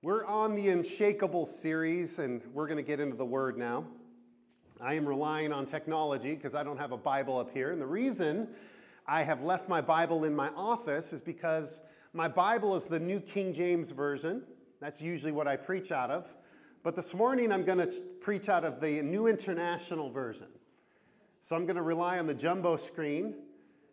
We're on the Unshakable series, and we're going to get into the Word now. I am relying on technology because I don't have a Bible up here. And the reason I have left my Bible in my office is because my Bible is the New King James Version. That's usually what I preach out of. But this morning I'm going to preach out of the New International Version. So I'm going to rely on the jumbo screen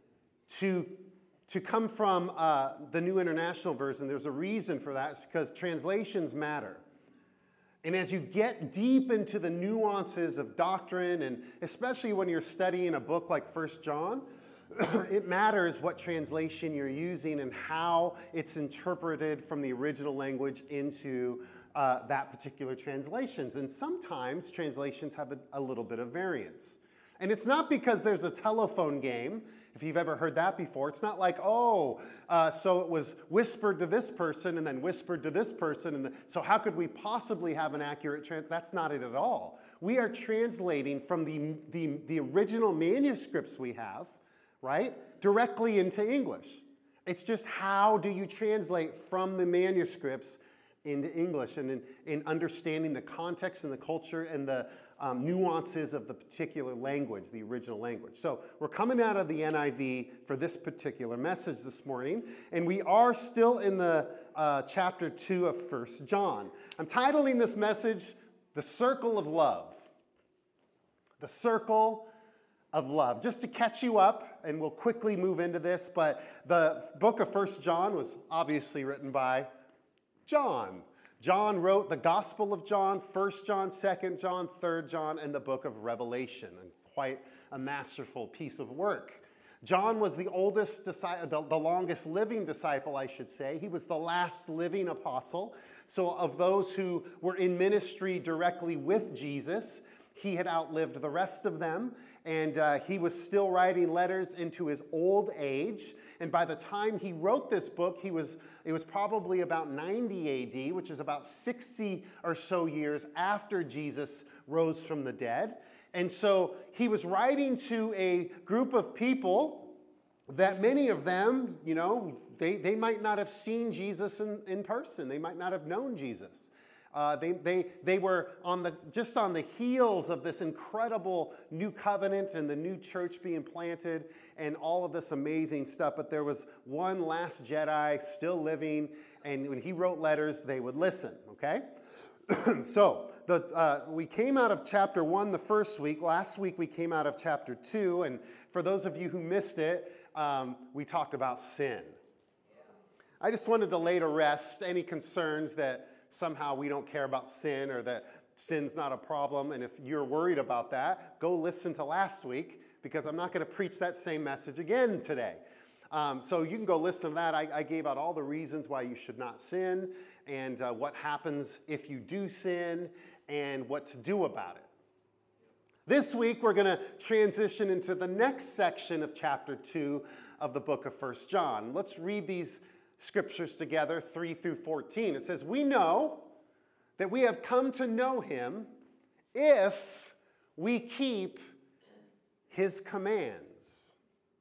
to come from the New International Version. There's a reason for that. It's because translations matter. And as you get deep into the nuances of doctrine, and especially when you're studying a book like 1 John, it matters what translation you're using and how it's interpreted from the original language into that particular translations. And sometimes translations have a little bit of variance. And it's not because there's a telephone game, if you've ever heard that before. It's not like, so it was whispered to this person and then whispered to this person. So how could we possibly have an accurate That's not it at all. We are translating from the original manuscripts we have, right, directly into English. It's just how do you translate from the manuscripts into English, and in understanding the context and the culture and the nuances of the particular language, the original language. So we're coming out of the NIV for this particular message this morning, and we are still in the chapter 2 of 1 John. I'm titling this message, The Circle of Love. The Circle of Love. Just to catch you up, and we'll quickly move into this, but the book of 1 John was obviously written by John. John wrote the Gospel of John, 1 John, 2 John, 3 John, and the book of Revelation. And quite a masterful piece of work. John was the oldest disciple, the longest living disciple, I should say. He was the last living apostle. So of those who were in ministry directly with Jesus, he had outlived the rest of them, and he was still writing letters into his old age. And by the time he wrote this book, it was probably about 90 AD, which is about 60 or so years after Jesus rose from the dead. And so he was writing to a group of people that many of them, they might not have seen Jesus in person. They might not have known Jesus. They were just on the heels of this incredible new covenant and the new church being planted and all of this amazing stuff. But there was one last Jedi still living, and when he wrote letters, they would listen, okay? So we came out of chapter 1 the first week. Last week we came out of chapter 2, and for those of you who missed it, we talked about sin. I just wanted to lay to rest any concerns that somehow we don't care about sin or that sin's not a problem. And if you're worried about that, go listen to last week, because I'm not going to preach that same message again today. So you can go listen to that. I gave out all the reasons why you should not sin and what happens if you do sin and what to do about it. This week, we're going to transition into the next section of chapter 2 of the book of 1 John. Let's read these scriptures together, 3 through 14. It says, "We know that we have come to know him if we keep his commands.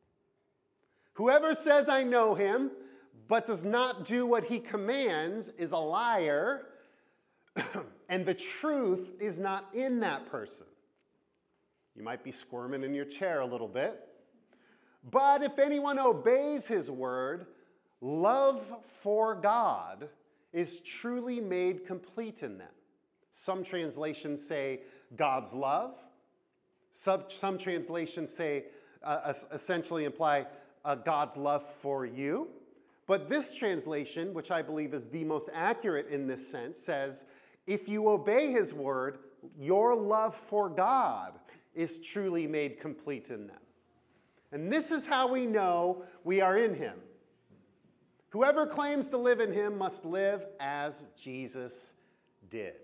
Whoever says, 'I know him,' but does not do what he commands is a liar, and the truth is not in that person." You might be squirming in your chair a little bit. "But if anyone obeys his word, love for God is truly made complete in them." Some translations say God's love. Some translations say, essentially imply God's love for you. But this translation, which I believe is the most accurate in this sense, says, if you obey his word, your love for God is truly made complete in them. And this is how we know we are in him. Whoever claims to live in him must live as Jesus did.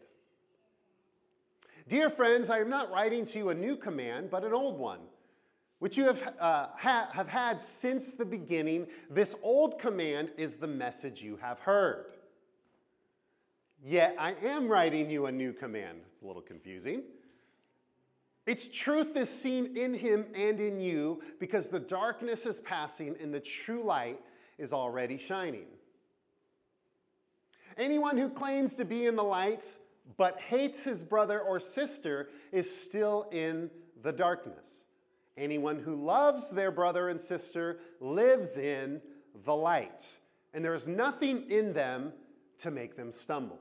Dear friends, I am not writing to you a new command, but an old one, which you have had since the beginning. This old command is the message you have heard. Yet I am writing you a new command. It's a little confusing. Its truth is seen in him and in you, because the darkness is passing and the true light is already shining. Anyone who claims to be in the light but hates his brother or sister is still in the darkness. Anyone who loves their brother and sister lives in the light, and there is nothing in them to make them stumble.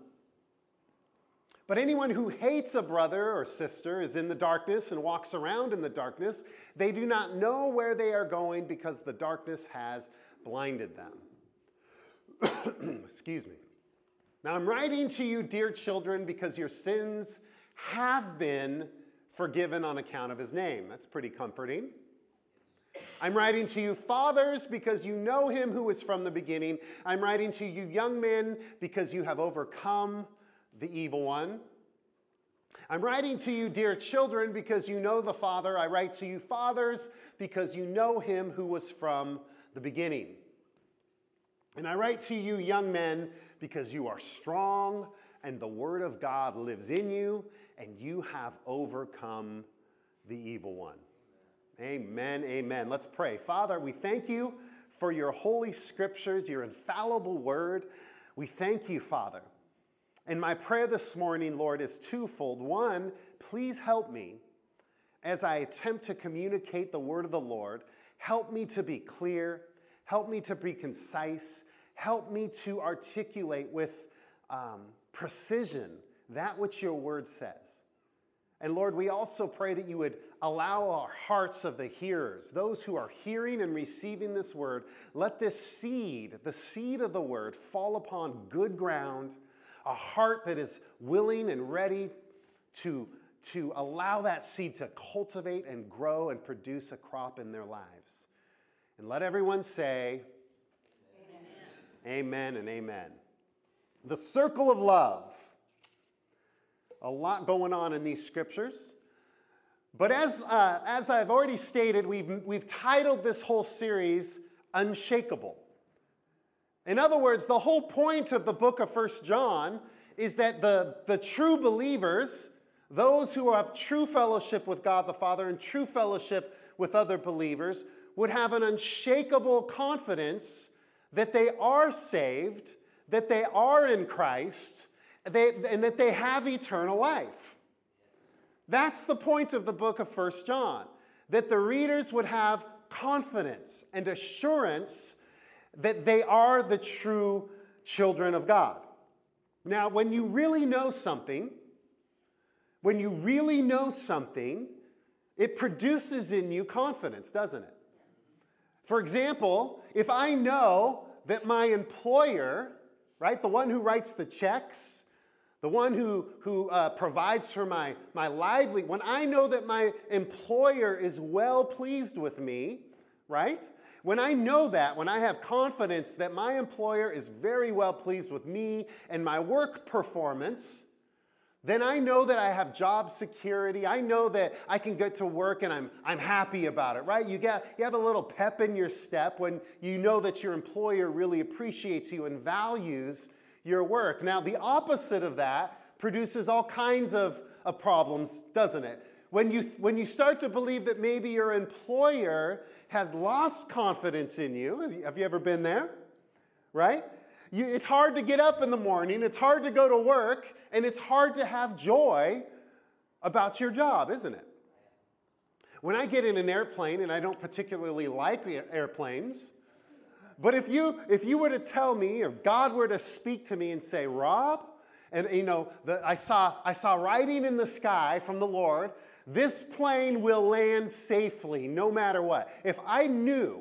But anyone who hates a brother or sister is in the darkness and walks around in the darkness. They do not know where they are going because the darkness has blinded them. Excuse me. Now I'm writing to you, dear children, because your sins have been forgiven on account of his name. That's pretty comforting. I'm writing to you, fathers, because you know him who is from the beginning. I'm writing to you, young men, because you have overcome the evil one. I'm writing to you, dear children, because you know the Father. I write to you, fathers, because you know him who was from the beginning. And I write to you, young men, because you are strong, and the word of God lives in you, and you have overcome the evil one. Amen, amen. Let's pray. Father, we thank you for your holy scriptures, your infallible word. We thank you, Father. And my prayer this morning, Lord, is twofold. One, please help me as I attempt to communicate the word of the Lord. Help me to be clear. Help me to be concise. Help me to articulate with precision that which your word says. And Lord, we also pray that you would allow our hearts of the hearers, those who are hearing and receiving this word, let this seed, the seed of the word, fall upon good ground, a heart that is willing and ready to allow that seed to cultivate and grow and produce a crop in their lives. And let everyone say, amen, amen and amen. The circle of love. A lot going on in these scriptures. But as I've already stated, we've titled this whole series, Unshakable. In other words, the whole point of the book of 1 John is that the true believers, those who have true fellowship with God the Father and true fellowship with other believers, would have an unshakable confidence that they are saved, that they are in Christ, and that they have eternal life. That's the point of the book of 1 John, that the readers would have confidence and assurance that they are the true children of God. Now, when you really know something, it produces in you confidence, doesn't it? For example, if I know that my employer, right, the one who writes the checks, the one who provides for my livelihood, when I know that my employer is well pleased with me, right? When I know that, when I have confidence that my employer is very well pleased with me and my work performance, then I know that I have job security. I know that I can get to work and I'm happy about it, right? You have a little pep in your step when you know that your employer really appreciates you and values your work. Now, the opposite of that produces all kinds of problems, doesn't it? When you start to believe that maybe your employer has lost confidence in you, have you ever been there? Right? It's hard to get up in the morning, it's hard to go to work, and it's hard to have joy about your job, isn't it? When I get in an airplane, and I don't particularly like airplanes, but if you were to tell me, if God were to speak to me and say, Rob, and I saw writing in the sky from the Lord, this plane will land safely no matter what. If I knew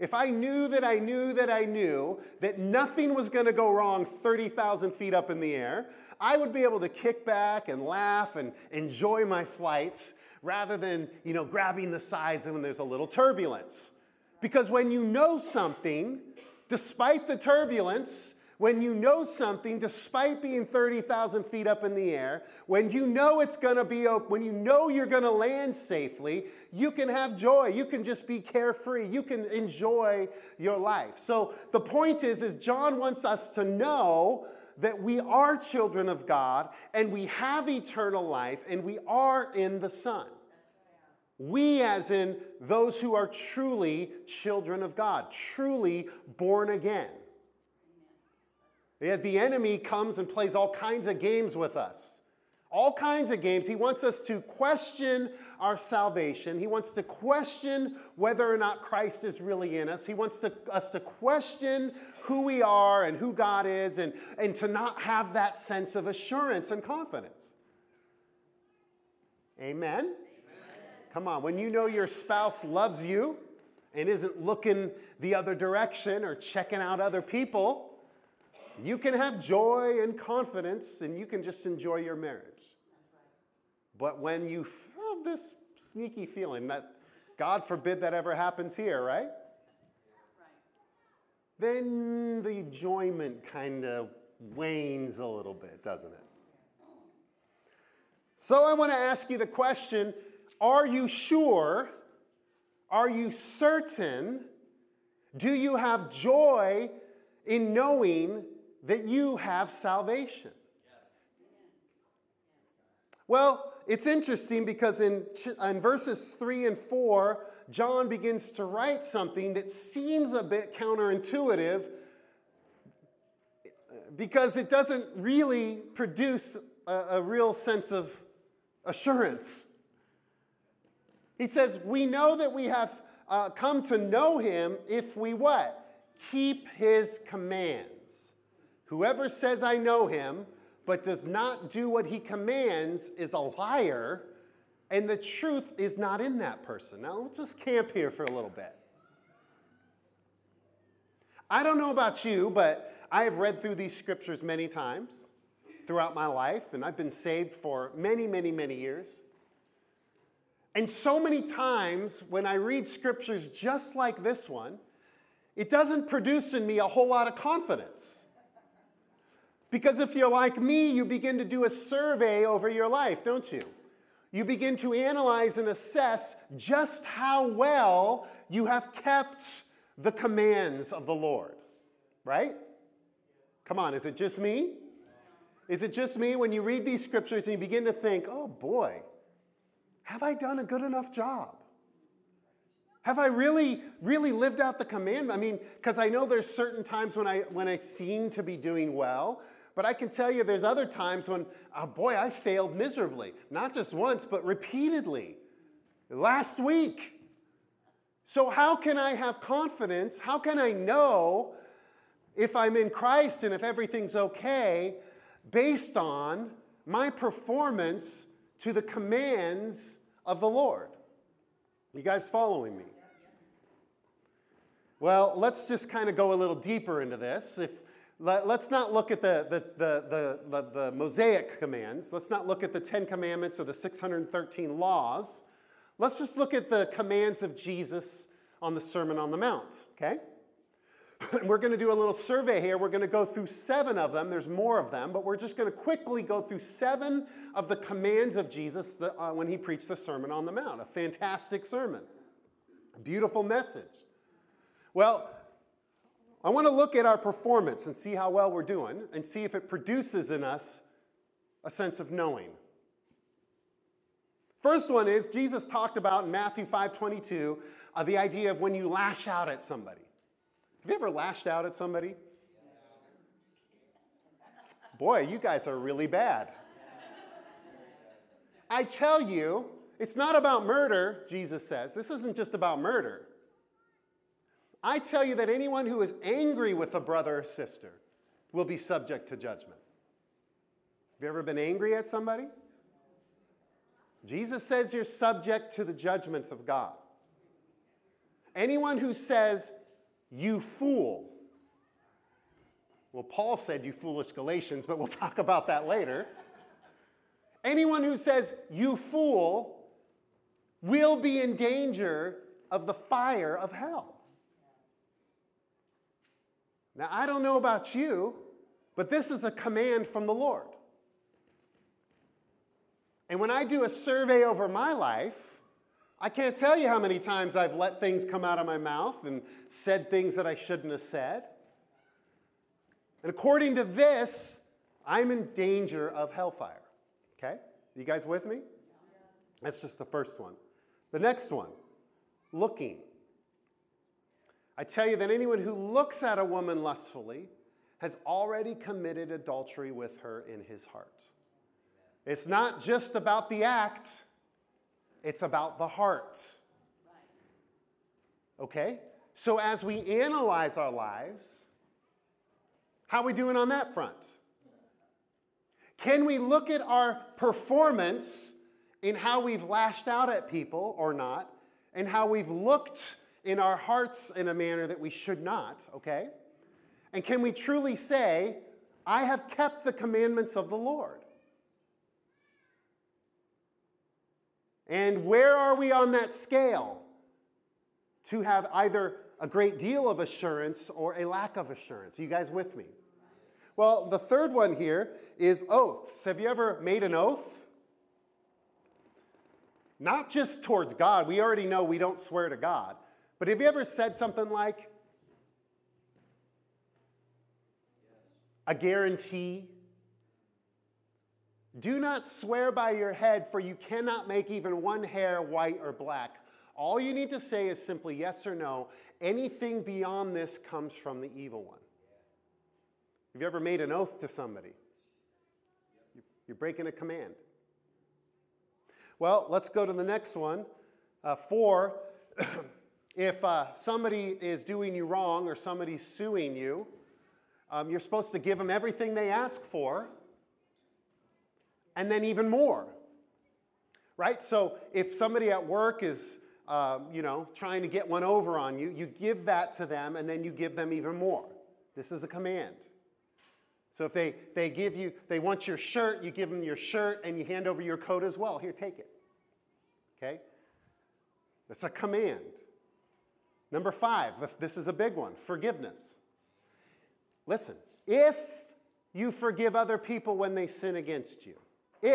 that nothing was going to go wrong 30,000 feet up in the air, I would be able to kick back and laugh and enjoy my flights rather than, grabbing the sides when there's a little turbulence. Because when you know something, despite the turbulence, when you know something, despite being 30,000 feet up in the air, when you know it's going to be, when you know you're going to land safely, you can have joy. You can just be carefree. You can enjoy your life. So the point is John wants us to know that we are children of God and we have eternal life and we are in the Son. We, as in those who are truly children of God, truly born again. Yet the enemy comes and plays all kinds of games with us. All kinds of games. He wants us to question our salvation. He wants to question whether or not Christ is really in us. He wants us to question who we are and who God is, and to not have that sense of assurance and confidence. Amen? Amen? Come on, when you know your spouse loves you and isn't looking the other direction or checking out other people, you can have joy and confidence, and you can just enjoy your marriage. But when you have this sneaky feeling that, God forbid that ever happens here, right? Then the enjoyment kind of wanes a little bit, doesn't it? So I want to ask you the question, are you sure? Are you certain? Do you have joy in knowing that you have salvation? Well, it's interesting because in verses 3 and 4, John begins to write something that seems a bit counterintuitive because it doesn't really produce a real sense of assurance. He says, we know that we have come to know him if we what? Keep his commands. Whoever says I know him but does not do what he commands is a liar, and the truth is not in that person. Now, let's just camp here for a little bit. I don't know about you, but I have read through these scriptures many times throughout my life, and I've been saved for many, many, many years. And so many times when I read scriptures just like this one, it doesn't produce in me a whole lot of confidence. Because if you're like me, you begin to do a survey over your life, don't you? You begin to analyze and assess just how well you have kept the commands of the Lord, right? Come on, is it just me? Is it just me when you read these scriptures and you begin to think, oh boy, have I done a good enough job? Have I really lived out the command? I mean, because I know there's certain times when I seem to be doing well, but I can tell you there's other times when, oh boy, I failed miserably. Not just once, but repeatedly. Last week. So how can I have confidence? How can I know if I'm in Christ and if everything's okay based on my performance to the commands of the Lord? You guys following me? Well, let's just kind of go a little deeper into this. Let's not look at the Mosaic commands. Let's not look at the 10 Commandments or the 613 laws. Let's just look at the commands of Jesus on the Sermon on the Mount, okay? We're going to do a little survey here. We're going to go through 7 of them. There's more of them, but we're just going to quickly go through 7 of the commands of Jesus when he preached the Sermon on the Mount. A fantastic sermon. A beautiful message. Well, I want to look at our performance and see how well we're doing and see if it produces in us a sense of knowing. First one is Jesus talked about in Matthew 5:22 the idea of when you lash out at somebody. Have you ever lashed out at somebody? Boy, you guys are really bad. I tell you, it's not about murder, Jesus says. This isn't just about murder. I tell you that anyone who is angry with a brother or sister will be subject to judgment. Have you ever been angry at somebody? Jesus says you're subject to the judgment of God. Anyone who says, you fool. Well, Paul said, you foolish Galatians, but we'll talk about that later. Anyone who says, you fool, will be in danger of the fire of hell. Now, I don't know about you, but this is a command from the Lord. And when I do a survey over my life, I can't tell you how many times I've let things come out of my mouth and said things that I shouldn't have said. And according to this, I'm in danger of hellfire. Okay? You guys with me? That's just the first one. The next one, looking. I tell you that anyone who looks at a woman lustfully has already committed adultery with her in his heart. It's not just about the act, it's about the heart. Okay? So as we analyze our lives, how are we doing on that front? Can we look at our performance in how we've lashed out at people or not, and how we've looked in our hearts in a manner that we should not, okay? And can we truly say, I have kept the commandments of the Lord? And where are we on that scale to have either a great deal of assurance or a lack of assurance? Are you guys with me? Well, the third one here is oaths. Have you ever made an oath? Not just towards God. We already know we don't swear to God. But have you ever said something like, a guarantee? Do not swear by your head, for you cannot make even one hair white or black. All you need to say is simply yes or no. Anything beyond this comes from the evil one. Have you ever made an oath to somebody? You're breaking a command. Well, let's go to the next one. 4, if somebody is doing you wrong or somebody's suing you, you're supposed to give them everything they ask for, and then even more, right? So if somebody at work is, trying to get one over on you, you give that to them, and then you give them even more. This is a command. So if they want your shirt, you give them your shirt, and you hand over your coat as well. Here, take it. Okay? That's a command. Number 5, this is a big one, forgiveness. Listen, if you forgive other people when they sin against you,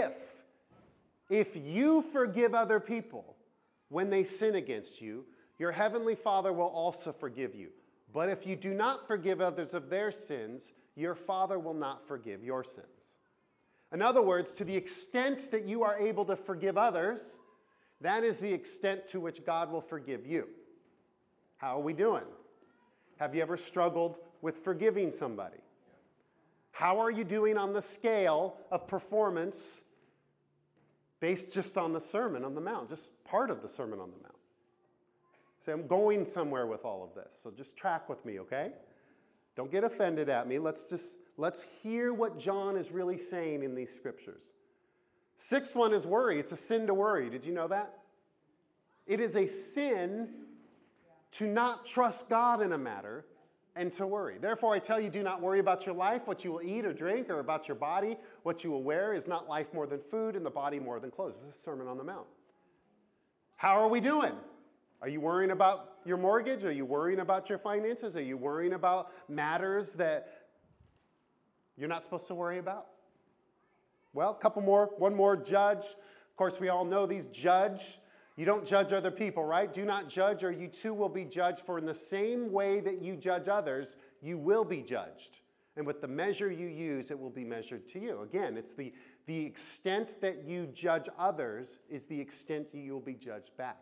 if you forgive other people when they sin against you, your heavenly Father will also forgive you. But if you do not forgive others of their sins, your Father will not forgive your sins. In other words, to the extent that you are able to forgive others, that is the extent to which God will forgive you. How are we doing? Have you ever struggled with forgiving somebody? How are you doing on the scale of performance based just on the Sermon on the Mount, just part of the Sermon on the Mount? See, I'm going somewhere with all of this, so just track with me, okay? Don't get offended at me. Let's hear what John is really saying in these scriptures. 6th one is worry. It's a sin to worry. Did you know that? It is a sin to not trust God in a matter and to worry. Therefore, I tell you, do not worry about your life, what you will eat or drink, or about your body, what you will wear. Is not life more than food, and the body more than clothes? This is a Sermon on the Mount. How are we doing? Are you worrying about your mortgage? Are you worrying about your finances? Are you worrying about matters that you're not supposed to worry about? Well, one more, judge. Of course, we all know these judge. You don't judge other people, right? Do not judge, or you too will be judged. For in the same way that you judge others, you will be judged. And with the measure you use, it will be measured to you. Again, it's the extent that you judge others is the extent you will be judged back.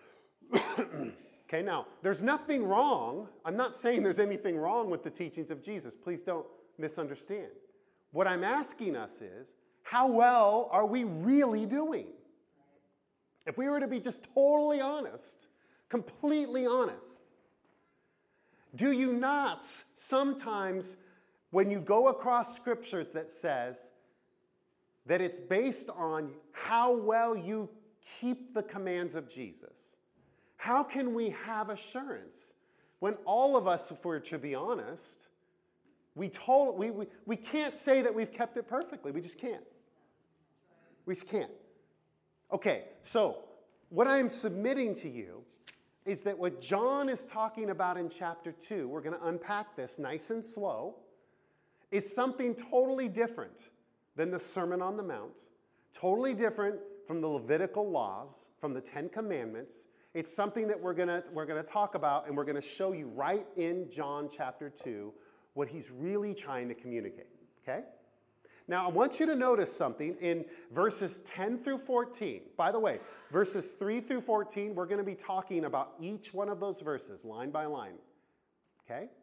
Okay, now, there's nothing wrong. I'm not saying there's anything wrong with the teachings of Jesus. Please don't misunderstand. What I'm asking us is, how well are we really doing? If we were to be just totally honest, completely honest, do you not sometimes, when you go across scriptures that says that it's based on how well you keep the commands of Jesus, how can we have assurance when all of us, if we're to be honest, we can't say that we've kept it perfectly. We just can't. We just can't. Okay, so what I'm submitting to you is that what John is talking about in chapter 2, we're going to unpack this nice and slow, is something totally different than the Sermon on the Mount, totally different from the Levitical laws, from the 10 Commandments. It's something that we're going to talk about, and we're going to show you right in John chapter 2 what he's really trying to communicate, okay? Now, I want you to notice something in verses 10 through 14. By the way, verses 3 through 14, we're going to be talking about each one of those verses, line by line, okay?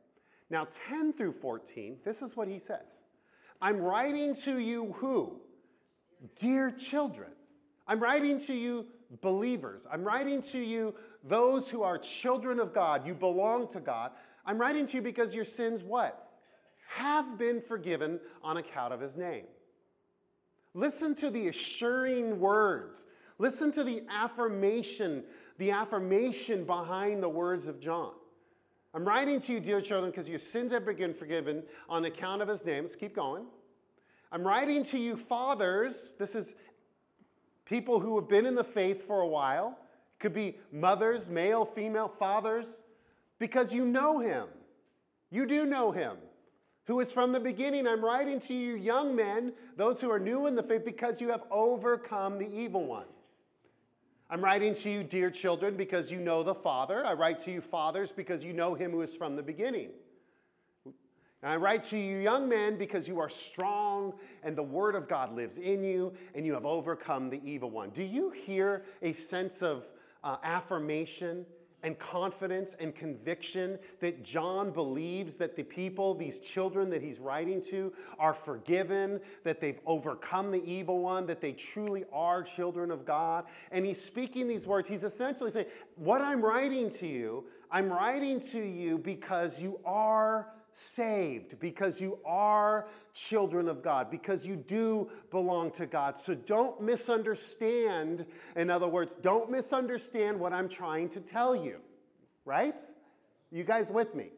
Now, 10 through 14, this is what he says. I'm writing to you who? Dear children. I'm writing to you believers. I'm writing to you those who are children of God. You belong to God. I'm writing to you because your sins what? Have been forgiven on account of his name. Listen to the assuring words. Listen to the affirmation behind the words of John. I'm writing to you, dear children, because your sins have been forgiven on account of his name. Let's keep going. I'm writing to you, fathers. This is people who have been in the faith for a while. It could be mothers, male, female, fathers, because you know him. You do know him, who is from the beginning. I'm writing to you, young men, those who are new in the faith, because you have overcome the evil one. I'm writing to you, dear children, because you know the Father. I write to you, fathers, because you know him who is from the beginning. And I write to you, young men, because you are strong and the word of God lives in you and you have overcome the evil one. Do you hear a sense of affirmation and confidence and conviction that John believes that the people, these children that he's writing to, are forgiven, that they've overcome the evil one, that they truly are children of God? And he's speaking these words. He's essentially saying, what I'm writing to you because you are saved, because you are children of God, because you do belong to God. So don't misunderstand. In other words, don't misunderstand what I'm trying to tell you. Right? You guys with me?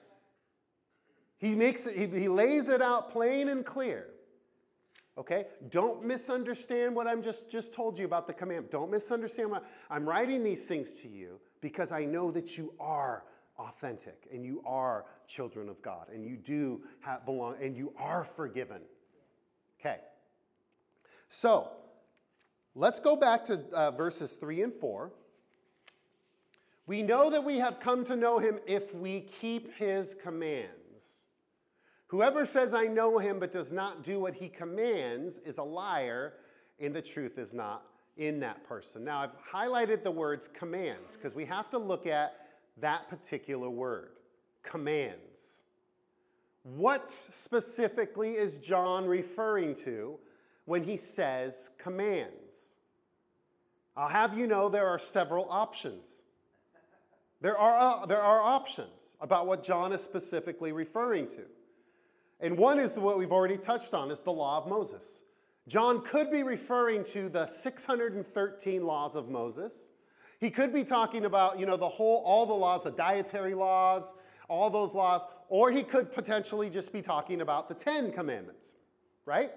He lays it out plain and clear. Okay? Don't misunderstand what I'm just told you about the commandment. Don't misunderstand I'm writing these things to you because I know that you are authentic and you are children of God and you do belong and you are forgiven. Okay. So, let's go back to verses 3 and 4. We know that we have come to know him if we keep his commands. Whoever says, I know him, but does not do what he commands is a liar, and the truth is not in that person. Now, I've highlighted the words commands because we have to look at that particular word, commands. What specifically is John referring to when he says commands? I'll have you know there are several options. There are options about what John is specifically referring to. And one is what we've already touched on, is the law of Moses. John could be referring to the 613 laws of Moses. He could be talking about, all the laws, the dietary laws, all those laws, or he could potentially just be talking about the 10 commandments, right?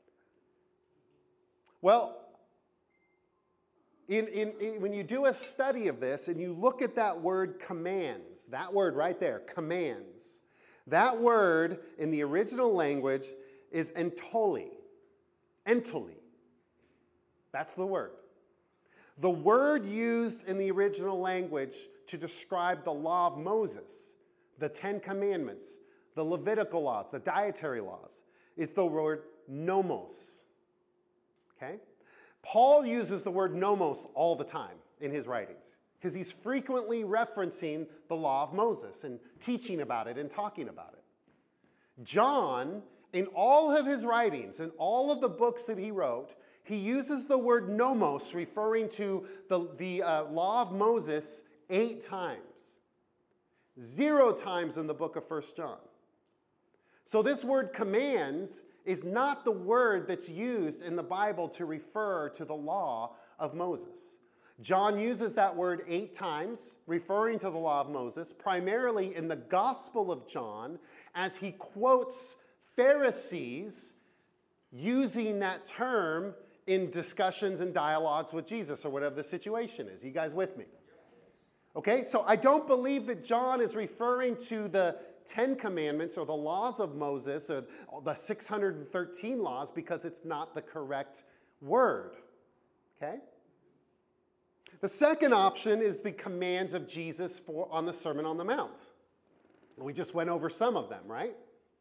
Well, when you do a study of this and you look at that word commands, that word right there, commands, that word in the original language is entoli. Entoli. That's the word. The word used in the original language to describe the law of Moses, the 10 commandments, the Levitical laws, the dietary laws, is the word nomos. Okay? Paul uses the word nomos all the time in his writings because he's frequently referencing the law of Moses and teaching about it and talking about it. John, in all of his writings, in all of the books that he wrote, he uses the word nomos referring to the law of Moses 8 times. 0 times in the book of 1 John. So this word commands is not the word that's used in the Bible to refer to the law of Moses. John uses that word 8 times, referring to the law of Moses, primarily in the Gospel of John, as he quotes Pharisees using that term in discussions and dialogues with Jesus or whatever the situation is. You guys with me? Okay, so I don't believe that John is referring to the 10 commandments or the laws of Moses or the 613 laws because it's not the correct word. Okay? The second option is the commands of Jesus on the Sermon on the Mount. We just went over some of them, right?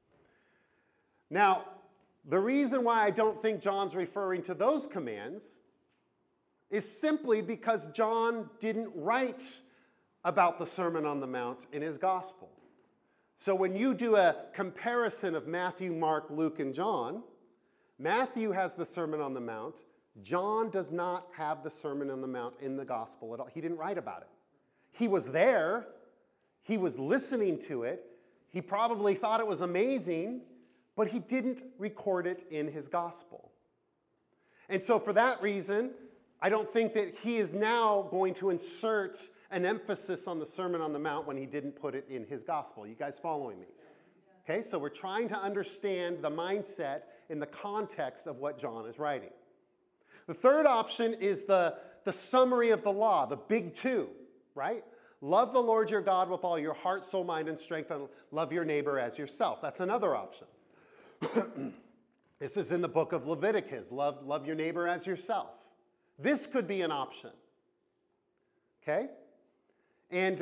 Now, the reason why I don't think John's referring to those commands is simply because John didn't write about the Sermon on the Mount in his gospel. So when you do a comparison of Matthew, Mark, Luke, and John, Matthew has the Sermon on the Mount. John does not have the Sermon on the Mount in the gospel at all. He didn't write about it. He was there. He was listening to it. He probably thought it was amazing, but he didn't record it in his gospel. And so for that reason, I don't think that he is now going to insert an emphasis on the Sermon on the Mount when he didn't put it in his gospel. You guys following me? Okay, so we're trying to understand the mindset in the context of what John is writing. The third option is the summary of the law, the big two, right? Love the Lord your God with all your heart, soul, mind, and strength, and love your neighbor as yourself. That's another option. This is in the book of Leviticus. Love your neighbor as yourself. This could be an option. Okay? And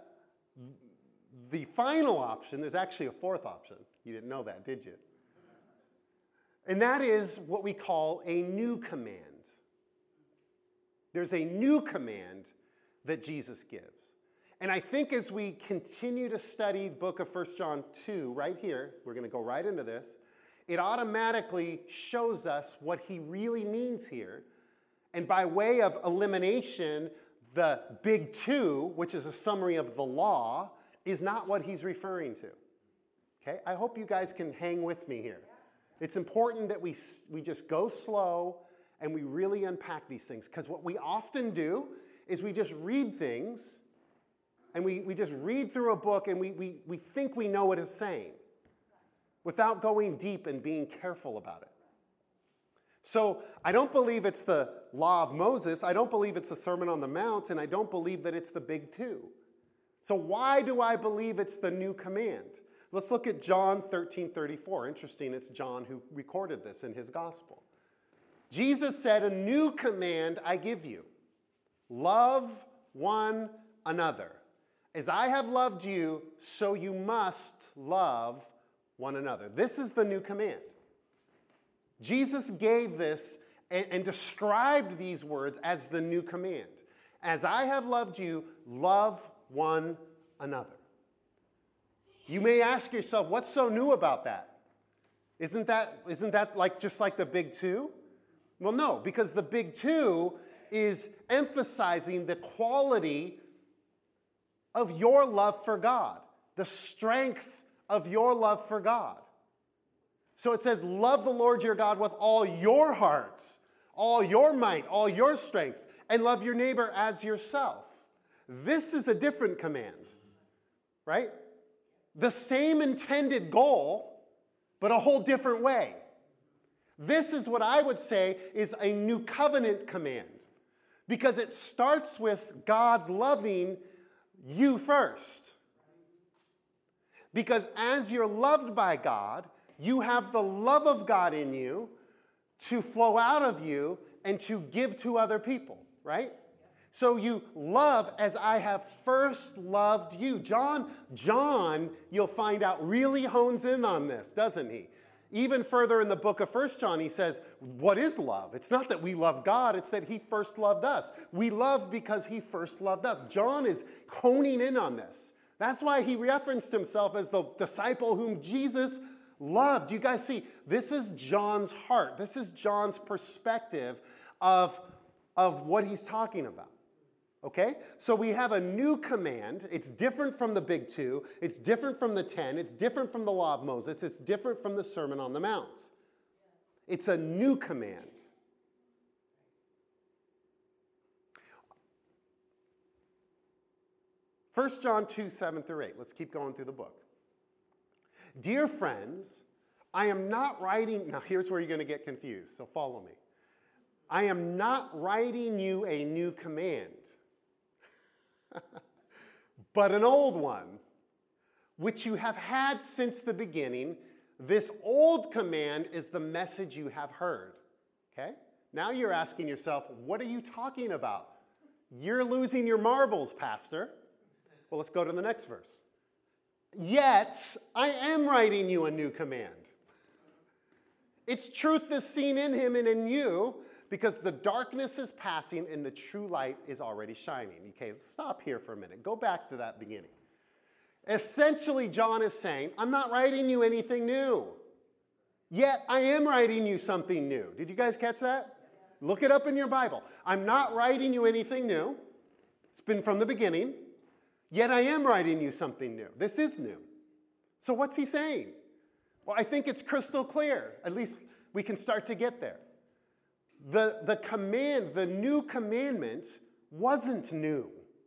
the final option, there's actually a fourth option. You didn't know that, did you? And that is what we call a new command. There's a new command that Jesus gives. And I think as we continue to study the book of 1 John 2, right here, we're going to go right into this, it automatically shows us what he really means here. And by way of elimination, the big two, which is a summary of the law, is not what he's referring to. Okay? I hope you guys can hang with me here. It's important that we just go slow and we really unpack these things. Because what we often do is we just read things and we just read through a book and we think we know what it's saying without going deep and being careful about it. So I don't believe it's the law of Moses. I don't believe it's the Sermon on the Mount. And I don't believe that it's the big two. So why do I believe it's the new command? Let's look at John 13:34. Interesting, it's John who recorded this in his gospel. Jesus said, "A new command I give you. Love one another. As I have loved you, so you must love one another." This is the new command. Jesus gave this and described these words as the new command. As I have loved you, love one another. You may ask yourself, what's so new about that? Isn't that like just like the big two? Well, no, because the big two is emphasizing the quality of your love for God, the strength of your love for God. So it says, love the Lord your God with all your heart, all your might, all your strength, and love your neighbor as yourself. This is a different command, right? The same intended goal, but a whole different way. This is what I would say is a new covenant command, because it starts with God's loving you first. Because as you're loved by God, you have the love of God in you to flow out of you and to give to other people, right? So you love as I have first loved you. John, you'll find out, really hones in on this, doesn't he? Even further in the book of 1 John, he says, what is love? It's not that we love God, it's that he first loved us. We love because he first loved us. John is honing in on this. That's why he referenced himself as the disciple whom Jesus loved. You guys see, this is John's heart. This is John's perspective of what he's talking about. Okay? So we have a new command. It's different from the big two. It's different from the 10. It's different from the law of Moses. It's different from the Sermon on the Mount. It's a new command. First John 2, 7 through 8. Let's keep going through the book. Dear friends, I am not writing... Now here's where you're going to get confused, so follow me. I am not writing you a new command, but an old one, which you have had since the beginning. This old command is the message you have heard. Okay? Now you're asking yourself, what are you talking about? You're losing your marbles, Pastor. Well, let's go to the next verse. Yet I am writing you a new command. Its truth is seen in him and in you, because the darkness is passing and the true light is already shining. Okay, let's stop here for a minute. Go back to that beginning. Essentially, John is saying, I'm not writing you anything new. Yet I am writing you something new. Did you guys catch that? Look it up in your Bible. I'm not writing you anything new. It's been from the beginning. Yet I am writing you something new. This is new. So what's he saying? Well, I think it's crystal clear. At least we can start to get there. The new commandment wasn't new.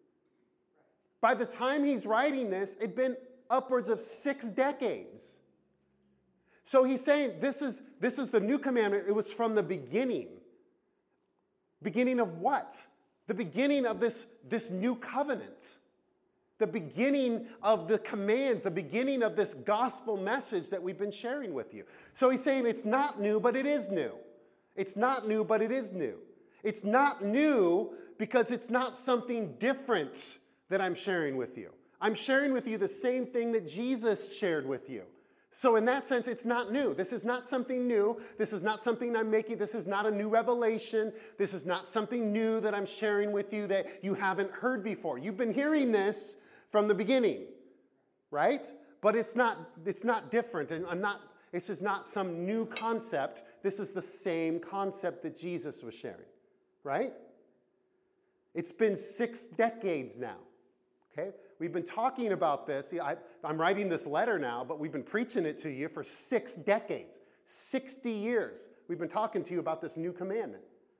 By the time he's writing this, it'd been upwards of 6 decades. So he's saying this is the new commandment. It was from the beginning. Beginning of what? The beginning of this new covenant. The beginning of the commands, the beginning of this gospel message that we've been sharing with you. So he's saying it's not new, but it is new. It's not new, but it is new. It's not new because it's not something different that I'm sharing with you. I'm sharing with you the same thing that Jesus shared with you. So in that sense, it's not new. This is not something new. This is not something I'm making. This is not a new revelation. This is not something new that I'm sharing with you that you haven't heard before. You've been hearing this from the beginning, right? But it's not different. And this is not some new concept. This is the same concept that Jesus was sharing, right? It's been 6 decades now, okay? We've been talking about this. I'm writing this letter now, but we've been preaching it to you for 6 decades. 60 years. We've been talking to you about this new commandment.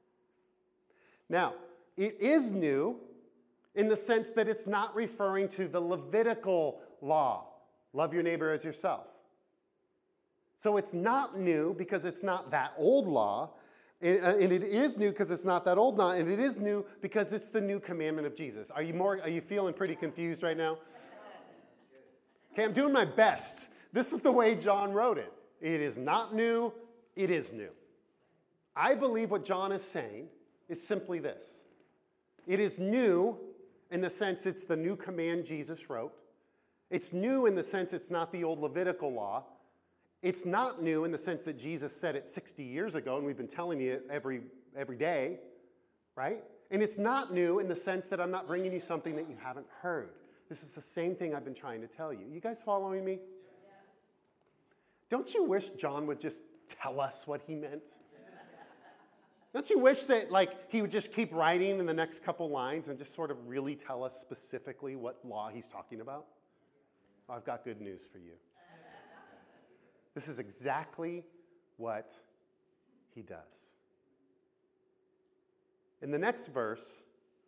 Now, it is new in the sense that it's not referring to the Levitical law. Love your neighbor as yourself. So it's not new because it's not that old law. And it is new because it's not that old law, and it is new because it's the new commandment of Jesus. Are you feeling pretty confused right now? Okay, I'm doing my best. This is the way John wrote it. It is not new, it is new. I believe what John is saying is simply this. It is new in the sense it's the new command Jesus wrote. It's new in the sense it's not the old Levitical law. It's not new in the sense that Jesus said it 60 years ago, and we've been telling you it every day, right? And it's not new in the sense that I'm not bringing you something that you haven't heard. This is the same thing I've been trying to tell you. You guys following me? Yes. Don't you wish John would just tell us what he meant? Don't you wish that he would just keep writing in the next couple lines and just sort of really tell us specifically what law he's talking about? I've got good news for you. This is exactly what he does. In the next verse,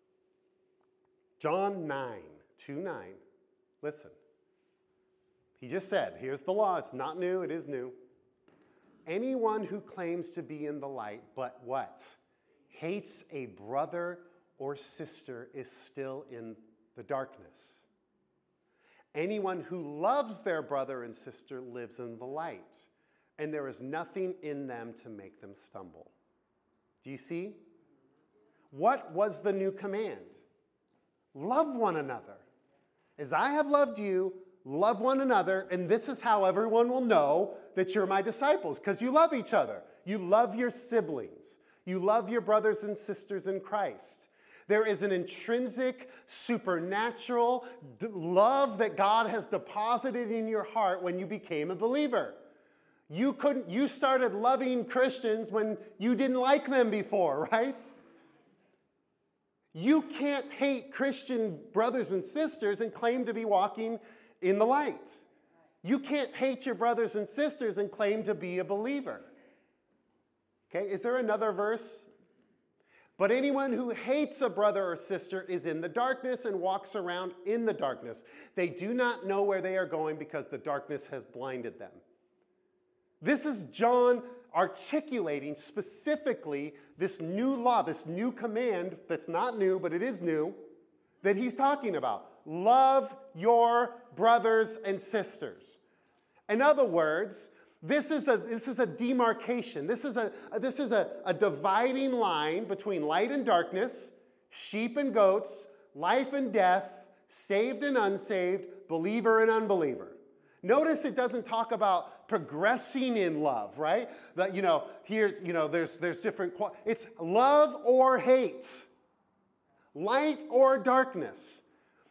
John 9:2-9, listen. He just said, here's the law. It's not new. It is new. Anyone who claims to be in the light, but what? Hates a brother or sister is still in the darkness. Anyone who loves their brother and sister lives in the light, and there is nothing in them to make them stumble. Do you see? What was the new command? Love one another. As I have loved you, love one another, and this is how everyone will know that you're my disciples, because you love each other. You love your siblings. You love your brothers and sisters in Christ. There is an intrinsic, supernatural love that God has deposited in your heart when you became a believer. You started loving Christians when you didn't like them before, right? You can't hate Christian brothers and sisters and claim to be walking in the light. You can't hate your brothers and sisters and claim to be a believer. Okay, is there another verse? But anyone who hates a brother or sister is in the darkness and walks around in the darkness. They do not know where they are going because the darkness has blinded them. This is John articulating specifically this new law, this new command that's not new, but it is new, that he's talking about. Love your brothers and sisters. In other words, this is a demarcation. This is a dividing line between light and darkness, sheep and goats, life and death, saved and unsaved, believer and unbeliever. Notice it doesn't talk about progressing in love, right? That there's different. It's love or hate, light or darkness.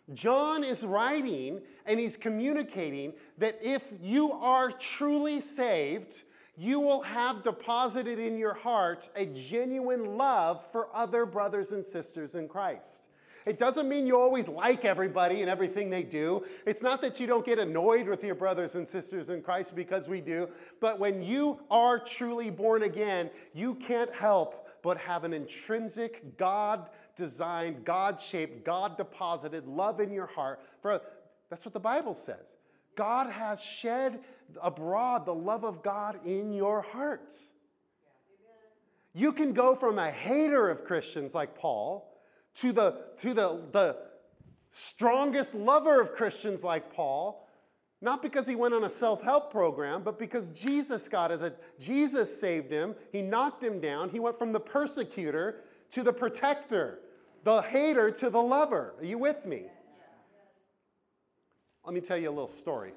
John is writing and he's communicating that if you are truly saved, you will have deposited in your heart a genuine love for other brothers and sisters in Christ. It doesn't mean you always like everybody and everything they do. It's not that you don't get annoyed with your brothers and sisters in Christ, because we do. But when you are truly born again, you can't help but have an intrinsic, God-designed, God-shaped, God-deposited love in your heart. That's what the Bible says. God has shed abroad the love of God in your hearts. You can go from a hater of Christians like Paul to the strongest lover of Christians like Paul, not because he went on a self-help program, but because Jesus Jesus saved him. He knocked him down. He went from the persecutor to the protector, the hater to the lover. Are you with me? Let me tell you a little story.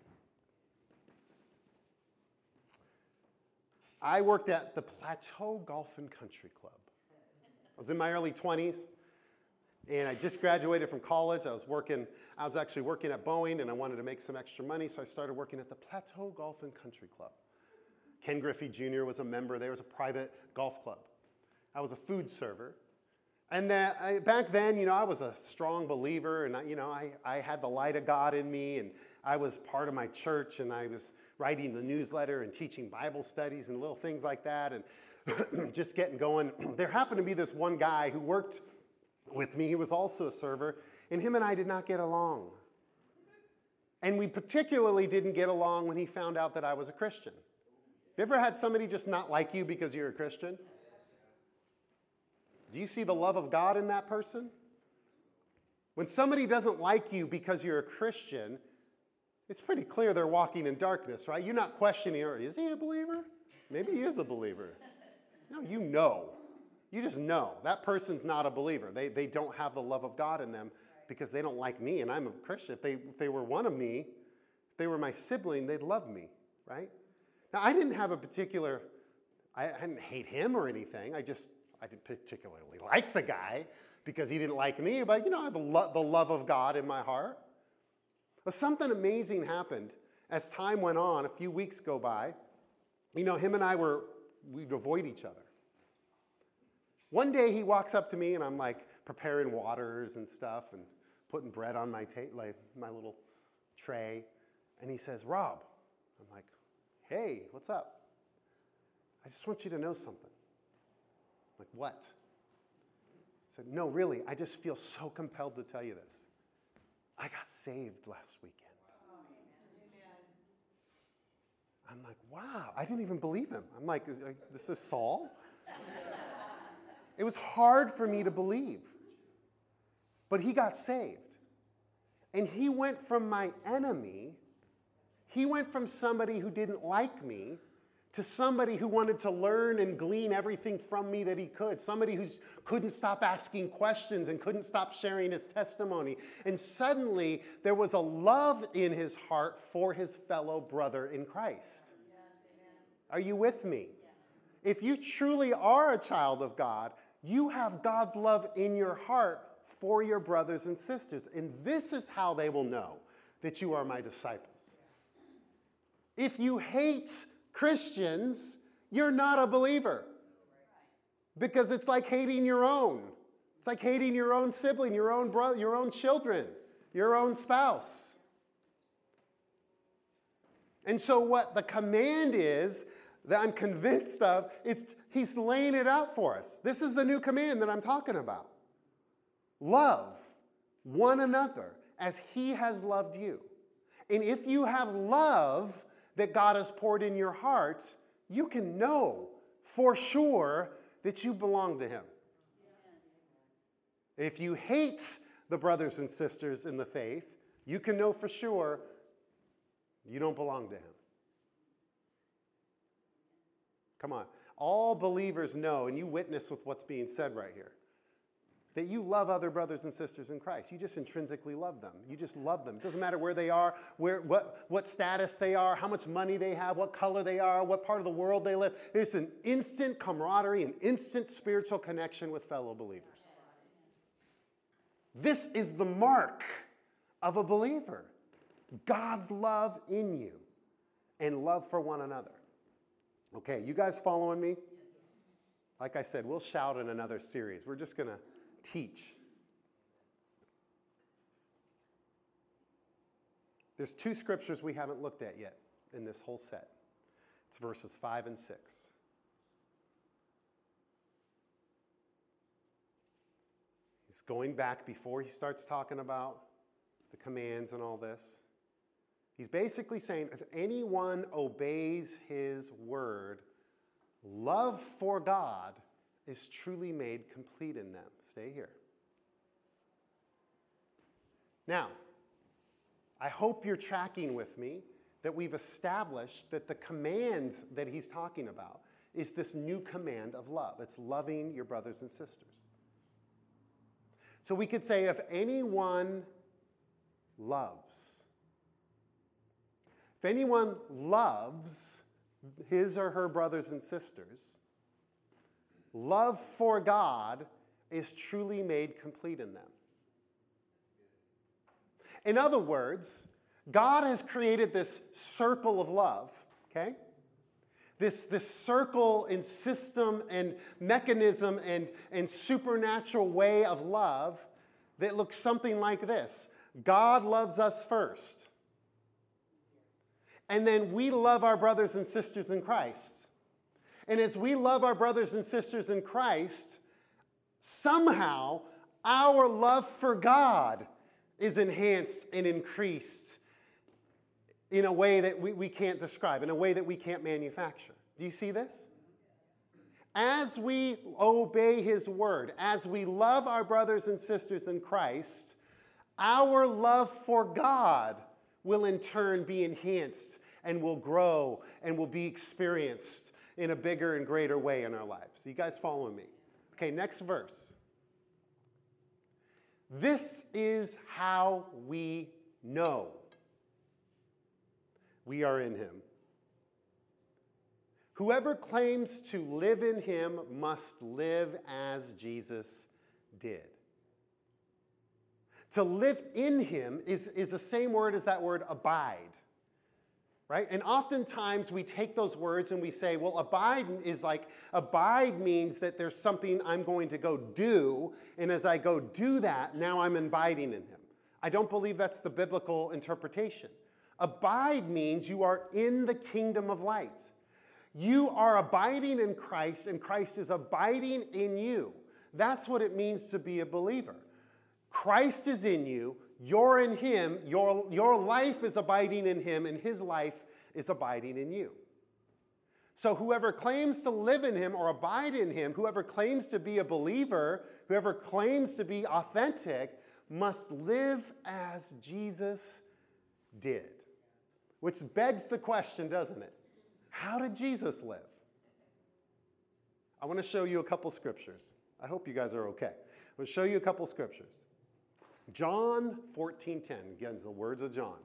I worked at the Plateau Golf and Country Club. I was in my early 20s, and I just graduated from college. I was actually working at Boeing, and I wanted to make some extra money, so I started working at the Plateau Golf and Country Club. Ken Griffey Jr. was a member. There was a private golf club. I was a food server. And back then, I was a strong believer, and I had the light of God in me, and I was part of my church, and I was writing the newsletter and teaching Bible studies and little things like that, and just getting going. There happened to be this one guy who worked with me. He was also a server, and him and I did not get along. And we particularly didn't get along when he found out that I was a Christian. Have you ever had somebody just not like you because you're a Christian? Do you see the love of God in that person? When somebody doesn't like you because you're a Christian, it's pretty clear they're walking in darkness, right? You're not questioning, is he a believer? Maybe he is a believer. No, you know. You just know. That person's not a believer. They don't have the love of God in them because they don't like me, and I'm a Christian. If they were one of me, if they were my sibling, they'd love me, right? Now, I didn't hate him or anything. I didn't particularly like the guy because he didn't like me, but I have the love of God in my heart. But something amazing happened as time went on. A few weeks go by. Him and we'd avoid each other. One day he walks up to me, and I'm like preparing waters and stuff and putting bread on my my little tray, and he says, "Rob." I'm like, "Hey, what's up?" "I just want you to know something." Like, what? I said, "No, really, I just feel so compelled to tell you this. I got saved last weekend." I'm like, wow. I didn't even believe him. I'm like, this is Saul? It was hard for me to believe. But he got saved. And he went from my enemy, he went from somebody who didn't like me, to somebody who wanted to learn and glean everything from me that he could. Somebody who couldn't stop asking questions and couldn't stop sharing his testimony. And suddenly, there was a love in his heart for his fellow brother in Christ. Yes, are you with me? Yeah. If you truly are a child of God, you have God's love in your heart for your brothers and sisters. And this is how they will know that you are my disciples. If you hate Christians, you're not a believer. Because it's like hating your own. It's like hating your own sibling, your own brother, your own children, your own spouse. And so what the command is, that I'm convinced of, he's laying it out for us. This is the new command that I'm talking about. Love one another as he has loved you. And if you have love that God has poured in your heart, you can know for sure that you belong to him. If you hate the brothers and sisters in the faith, you can know for sure you don't belong to him. Come on. All believers know, and you witness with what's being said right here, that you love other brothers and sisters in Christ. You just intrinsically love them. You just love them. It doesn't matter where they are, what status they are, how much money they have, what color they are, what part of the world they live. There's an instant camaraderie, an instant spiritual connection with fellow believers. This is the mark of a believer. God's love in you and love for one another. Okay, you guys following me? Like I said, we'll shout in another series. We're just going to teach. There's two scriptures we haven't looked at yet in this whole set. It's verses 5 and 6. He's going back before he starts talking about the commands and all this. He's basically saying, if anyone obeys his word, love for God is truly made complete in them. Stay here. Now, I hope you're tracking with me that we've established that the commands that he's talking about is this new command of love. It's loving your brothers and sisters. So we could say, if anyone loves, his or her brothers and sisters, love for God is truly made complete in them. In other words, God has created this circle of love, okay? This circle and system and mechanism and supernatural way of love that looks something like this. God loves us first. And then we love our brothers and sisters in Christ. And as we love our brothers and sisters in Christ, somehow our love for God is enhanced and increased in a way that we can't describe, in a way that we can't manufacture. Do you see this? As we obey his word, as we love our brothers and sisters in Christ, our love for God will in turn be enhanced and will grow and will be experienced in a bigger and greater way in our lives. You guys following me? Okay, next verse. This is how we know we are in him. Whoever claims to live in him must live as Jesus did. To live in him is the same word as that word abide. Right? And oftentimes we take those words and we say, well, abide means that there's something I'm going to go do, and as I go do that, now I'm abiding in him. I don't believe that's the biblical interpretation. Abide means you are in the kingdom of light. You are abiding in Christ, and Christ is abiding in you. That's what it means to be a believer. Christ is in you. You're in him, your life is abiding in him, and his life is abiding in you. So whoever claims to live in him or abide in him, whoever claims to be a believer, whoever claims to be authentic, must live as Jesus did. Which begs the question, doesn't it? How did Jesus live? I want to show you a couple scriptures. I hope you guys are okay. I'm going to show you a couple scriptures. John 14:10, again, the words of John.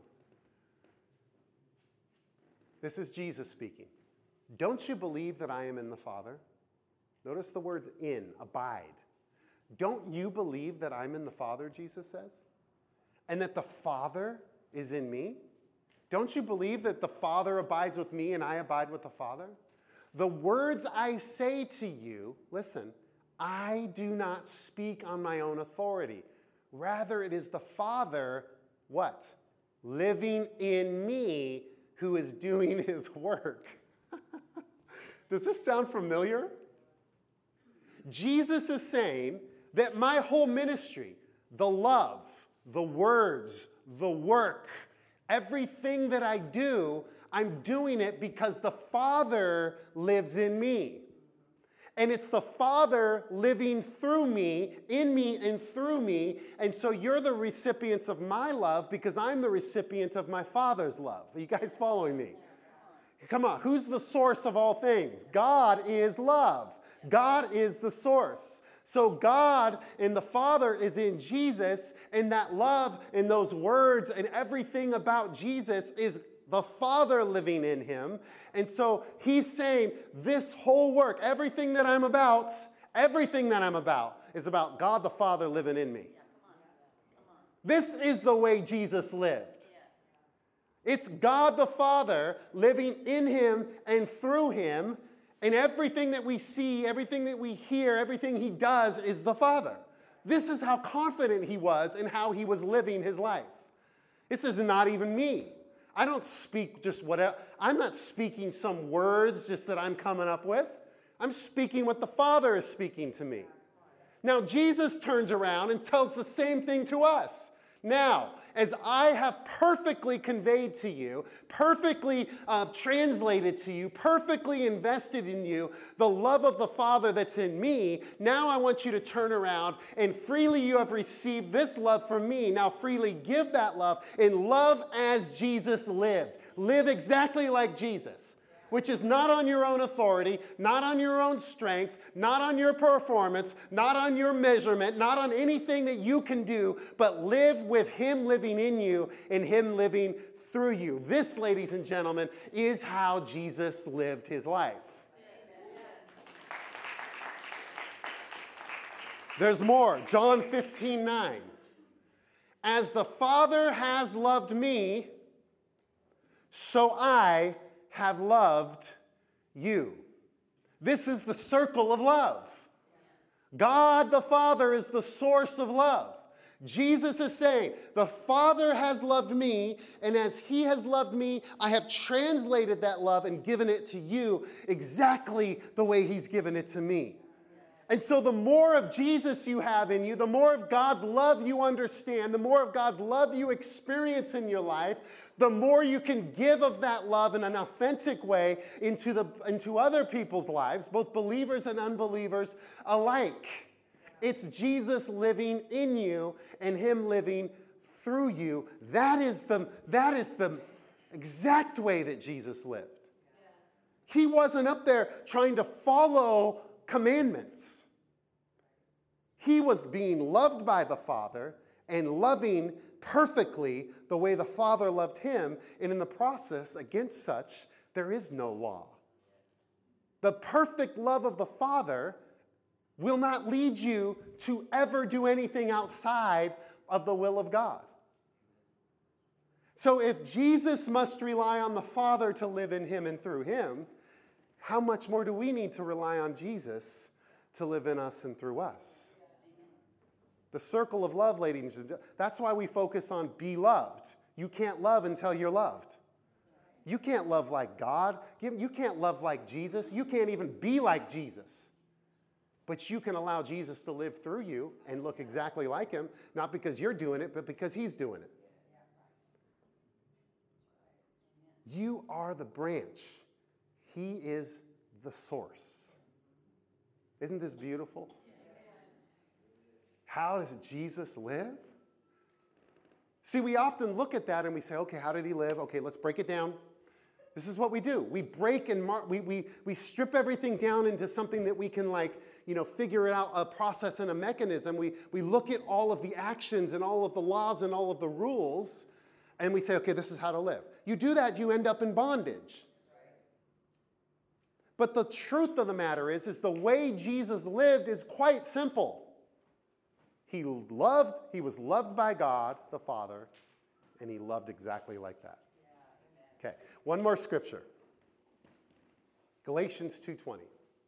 This is Jesus speaking. Don't you believe that I am in the Father? Notice the words in, abide. Don't you believe that I'm in the Father, Jesus says? And that the Father is in me? Don't you believe that the Father abides with me and I abide with the Father? The words I say to you, listen, I do not speak on my own authority. Rather, it is the Father, what? Living in me, who is doing his work. Does this sound familiar? Jesus is saying that my whole ministry, the love, the words, the work, everything that I do, I'm doing it because the Father lives in me. And it's the Father living through me, in me and through me. And so you're the recipients of my love because I'm the recipient of my Father's love. Are you guys following me? Come on, who's the source of all things? God is love. God is the source. So God and the Father is in Jesus, and that love and those words and everything about Jesus is the Father living in him. And so he's saying this whole work, everything that I'm about is about God the Father living in me. This is the way Jesus lived. It's God the Father living in him and through him, and everything that we see, everything that we hear, everything he does is the Father. This is how confident he was in how he was living his life. This is not even me. I don't speak just whatever. I'm not speaking some words just that I'm coming up with. I'm speaking what the Father is speaking to me. Now, Jesus turns around and tells the same thing to us. Now, as I have perfectly conveyed to you, perfectly translated to you, perfectly invested in you, the love of the Father that's in me, now I want you to turn around and freely you have received this love from me. Now freely give that love and love as Jesus lived. Live exactly like Jesus, which is not on your own authority, not on your own strength, not on your performance, not on your measurement, not on anything that you can do, but live with him living in you and him living through you. This, ladies and gentlemen, is how Jesus lived his life. There's more. John 15:9. As the Father has loved me, so I have loved you. This is the circle of love. God the Father is the source of love. Jesus is saying, the Father has loved me, and as he has loved me, I have translated that love and given it to you exactly the way he's given it to me. And so the more of Jesus you have in you, the more of God's love you understand, the more of God's love you experience in your life, the more you can give of that love in an authentic way into other people's lives, both believers and unbelievers alike. It's Jesus living in you and him living through you. That is the exact way that Jesus lived. He wasn't up there trying to follow commandments. He was being loved by the Father and loving perfectly the way the Father loved him, and in the process, against such, there is no law. The perfect love of the Father will not lead you to ever do anything outside of the will of God. So if Jesus must rely on the Father to live in him and through him, how much more do we need to rely on Jesus to live in us and through us? The circle of love, ladies and gentlemen, that's why we focus on be loved. You can't love until you're loved. You can't love like God. You can't love like Jesus. You can't even be like Jesus. But you can allow Jesus to live through you and look exactly like him, not because you're doing it, but because he's doing it. You are the branch. He is the source. Isn't this beautiful? How does Jesus live? See, we often look at that and we say, okay, how did he live? Okay, let's break it down. This is what we do. We break and we strip everything down into something that we can figure it out, a process and a mechanism. We look at all of the actions and all of the laws and all of the rules, and we say, okay, this is how to live. You do that, you end up in bondage. But the truth of the matter is the way Jesus lived is quite simple. He was loved by God, the Father, and he loved exactly like that. Okay, one more scripture. Galatians 2:20.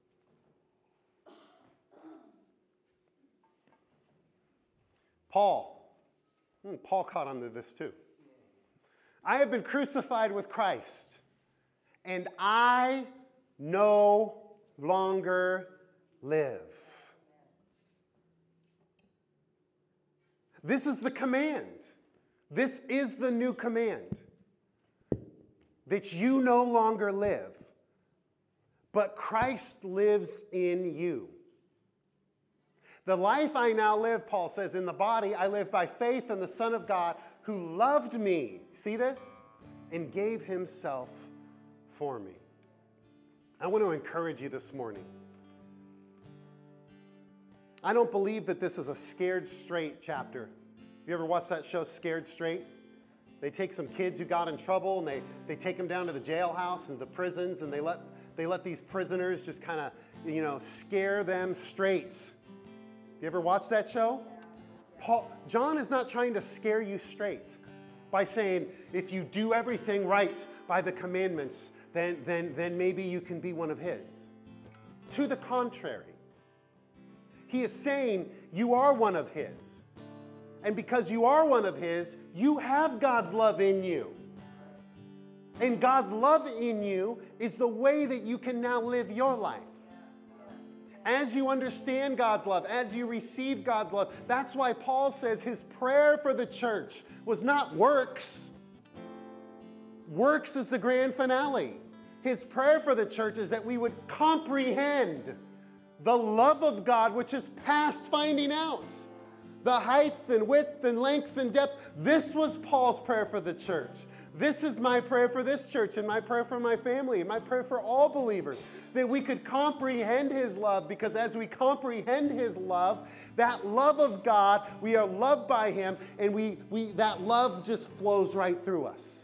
Paul caught on to this too. I have been crucified with Christ, and I no longer live. This is the command. This is the new command. That you no longer live, but Christ lives in you. The life I now live, Paul says, in the body, I live by faith in the Son of God who loved me, see this? And gave himself for me. I want to encourage you this morning. I don't believe that this is a Scared Straight chapter. You ever watch that show, Scared Straight? They take some kids who got in trouble and they take them down to the jailhouse and the prisons, and they let these prisoners just kind of, scare them straight. You ever watch that show? John is not trying to scare you straight by saying, if you do everything right by the commandments, then maybe you can be one of his. To the contrary, he is saying you are one of his. And because you are one of his, you have God's love in you. And God's love in you is the way that you can now live your life. As you understand God's love, as you receive God's love, that's why Paul says his prayer for the church was not works. Works is the grand finale. His prayer for the church is that we would comprehend the love of God, which is past finding out. The height and width and length and depth. This was Paul's prayer for the church. This is my prayer for this church and my prayer for my family and my prayer for all believers, that we could comprehend his love, because as we comprehend his love, that love of God, we are loved by him, and that love just flows right through us.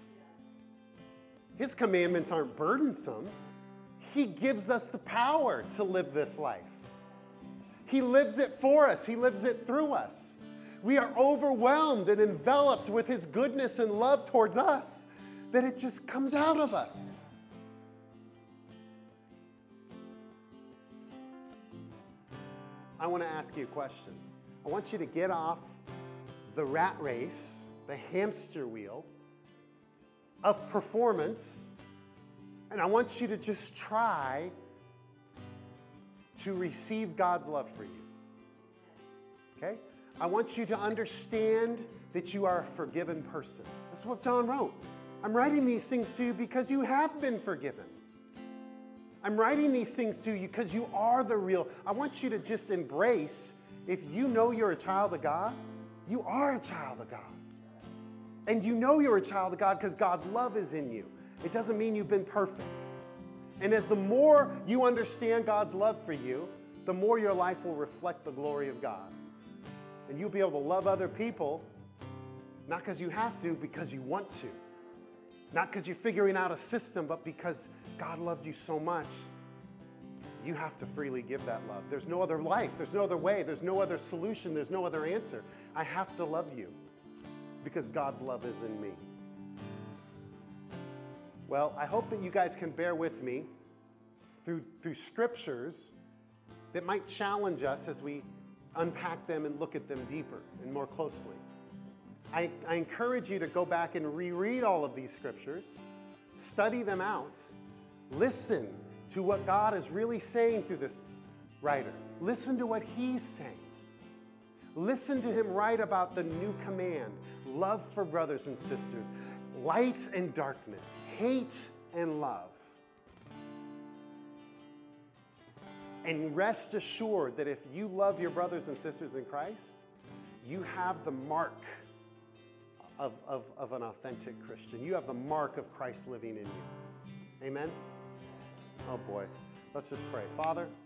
His commandments aren't burdensome. He gives us the power to live this life. He lives it for us. He lives it through us. We are overwhelmed and enveloped with his goodness and love towards us, that it just comes out of us. I want to ask you a question. I want you to get off the rat race, the hamster wheel of performance, and I want you to just try to receive God's love for you. Okay? I want you to understand that you are a forgiven person. That's what John wrote. I'm writing these things to you because you have been forgiven. I'm writing these things to you because you are the real. I want you to just embrace, if you know you're a child of God, you are a child of God. And you know you're a child of God because God's love is in you. It doesn't mean you've been perfect. And as the more you understand God's love for you, the more your life will reflect the glory of God. And you'll be able to love other people, not because you have to, because you want to. Not because you're figuring out a system, but because God loved you so much. You have to freely give that love. There's no other life. There's no other way. There's no other solution. There's no other answer. I have to love you because God's love is in me. Well, I hope that you guys can bear with me through scriptures that might challenge us as we unpack them and look at them deeper and more closely. I encourage you to go back and reread all of these scriptures, study them out, listen to what God is really saying through this writer. Listen to what he's saying. Listen to him write about the new command, love for brothers and sisters, light and darkness, hate and love. And rest assured that if you love your brothers and sisters in Christ, you have the mark of an authentic Christian. You have the mark of Christ living in you. Amen? Oh boy. Let's just pray. Father,